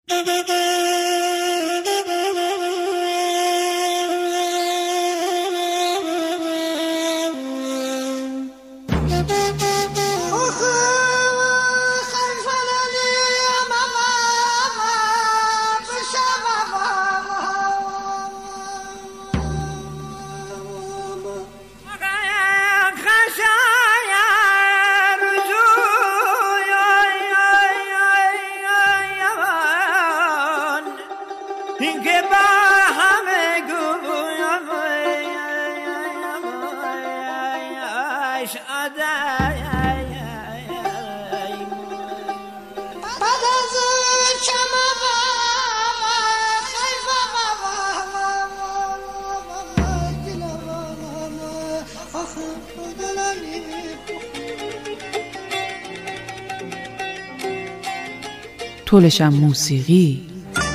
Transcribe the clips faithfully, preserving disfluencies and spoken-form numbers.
طولشم موسیقی.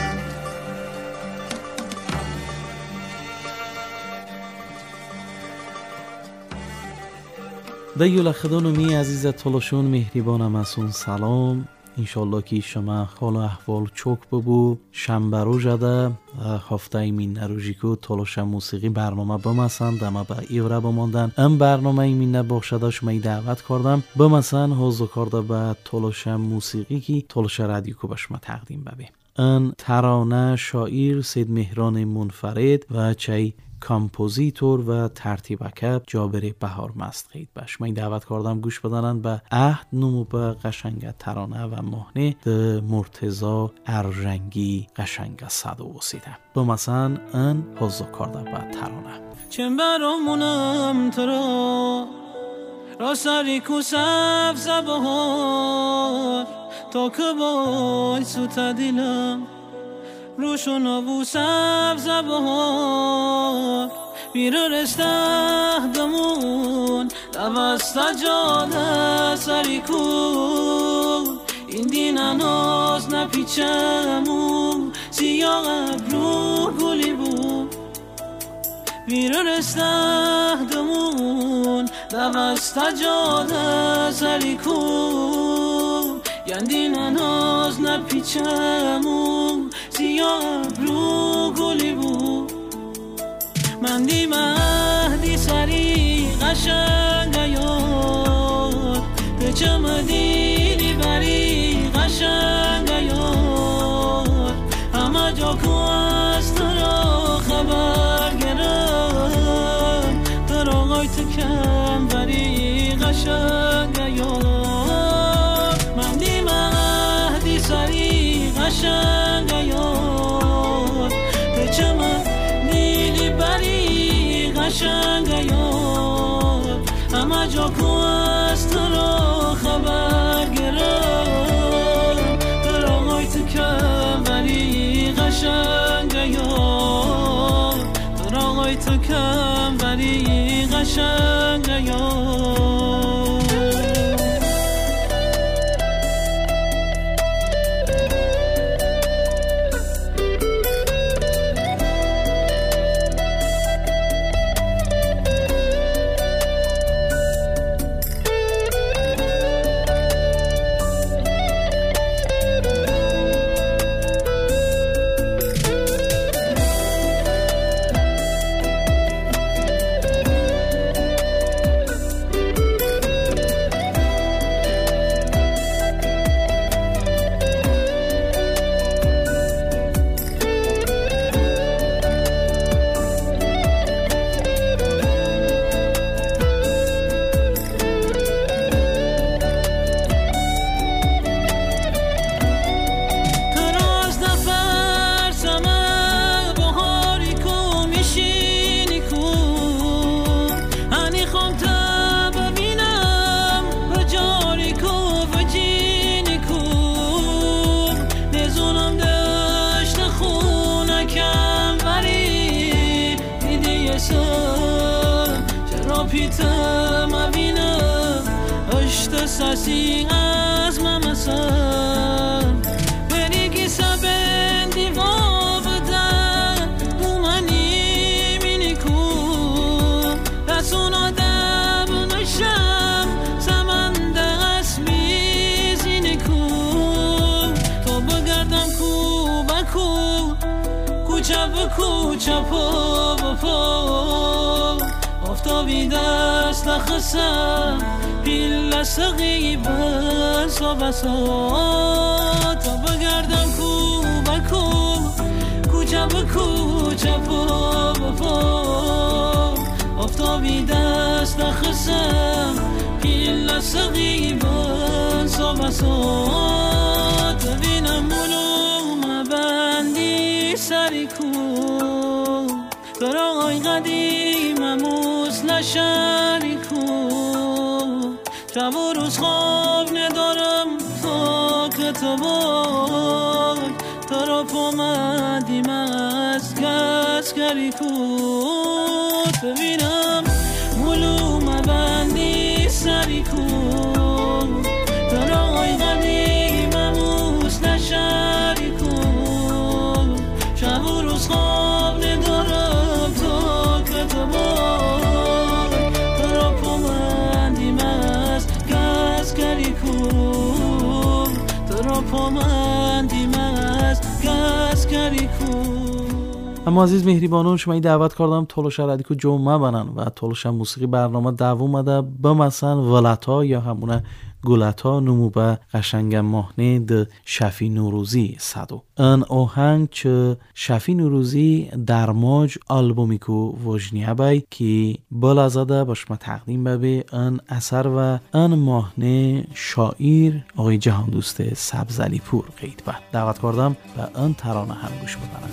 دیولا خدانومی عزیز طولشون مهربانم اسون سلام. انشالله که شما حال و احوال چوک ببو. شنبه رو جده هفته ایمین نروژی که طولشم موسیقی برنامه بمسن دمه با ایوره بماندن. ام برنامه ایمین نباخشده شما ای دعوت کردم بمسن حوضو کرده به طولشم موسیقی که طولش رادیو که به شما تقدیم ببیم. ان ترانه شاعر سید مهران منفرد و چای کامپوزیتور و ترتیبکب جابر بهار مستقید باش. من دعوت کردم گوش بدنن به عهد نمو به قشنگ ترانه و مهنه ده مرتضی ارژنگی قشنگ صد و وسیده بمثلا ان حضو کرده به ترانه. چه برامونم تو را را سری کو سبز بهار تا که بای سوت دیلم روشون آبو سبز بهار بیرو رسته دمون دوسته جاده سری کن این دین اناز نپیچمون سیاه ابرو گلی بود بیرو رسته دمون دوسته جاده سری کن یندین اناز نپیچمون سیاه ابرو گلی بود من دی مهدی سری قشنگ یاد بچم دیلی بری قشنگ یاد همه جا که از تو را خبر گرم تو را آقای تو کم بری قشنگ یاد من دی مهدی سری قشنگ یاد بچم دیلی بری قشنگ یاد همه جا که از تو را خبر گرم در آقای تو کم بری قشنگ یاد در آقای تو کم بری قشنگ یاد. ساسی از ممسم بری کی سبن دیوا بدن تو منی مینی کو رسونا دب نشم سمنده اسمی زینی کو تو بگردم کو کوچه به کوچه پا به پا آفتابی دست نخستم پیل سقی بسا بسا تا بگردم کو به کو کوچه به کوچه پا به پا آفتابی دست نخستم پیل سقی بسا بسا ببینم مولو مبندی سری کو برای قدیمم مثل شریکو شب و روز خواب ندارم تا که تو بای تا را پامدیم از گسگری کود ببینم مولو مبندی سری کود برای قدیمم مثل شریکو شب و روز خواب ندارم تا که تو بای تا را پامدیم از گسگری کود تا را پامدیم از گسگری کود. اما عزیز مهربانان شما این دعوت کردم تولوش رادیو جمعه بنن و تولوش موسیقی برنامه دوام مده به مثلا ولتا یا همونه گلتا نمو به قشنگ ماهنه د شفی نوروزی صدو ان آهنگ چه شفی نوروزی در ماج آلبومی کو وجنیه بای که بالا زده باش ما تقدیم ببی ان اثر و ان ماهنه شاعر آقای جهان دوست سبزعلی پور قید با دعوت کردم به ان ترانه هم گوش بدنم.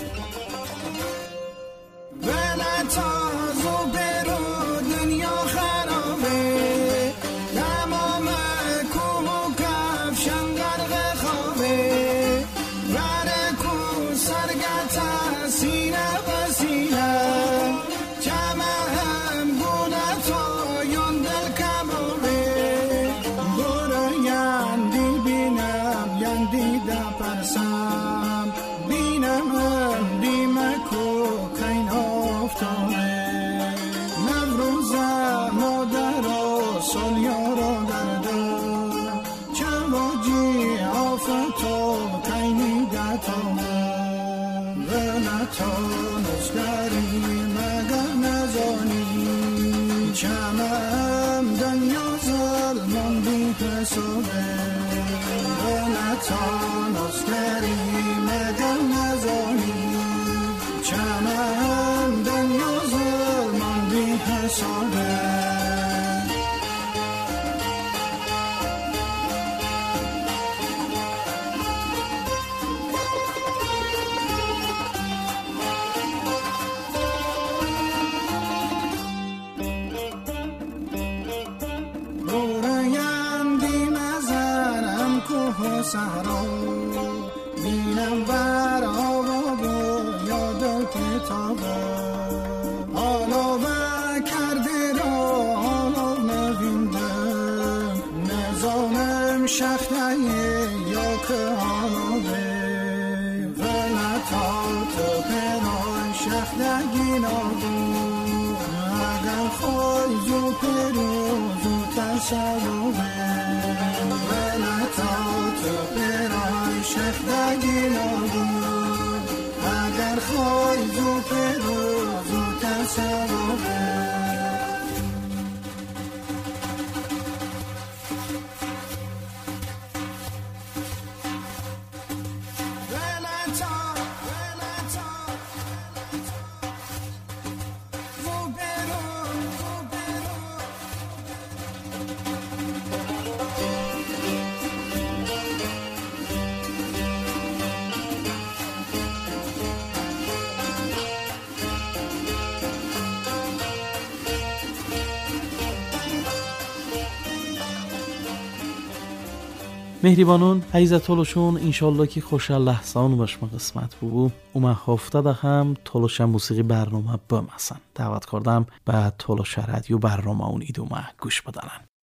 مهربانون عزیز تولوشون انشالله که خوش لحظان باش ما قسمت بو و من هفته ده هم تولوش موسیقی برنامه بمسن دعوت کردم به تولوش رادیو برنامه اون ایدو ما گوش بدنن.